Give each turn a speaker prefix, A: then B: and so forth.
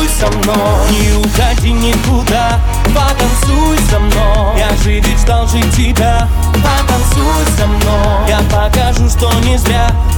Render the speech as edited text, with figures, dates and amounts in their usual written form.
A: потанцуй со мной. Не уходи никуда, потанцуй со мной. Я же ведь ждал же тебя, потанцуй со мной. Я покажу, что не зря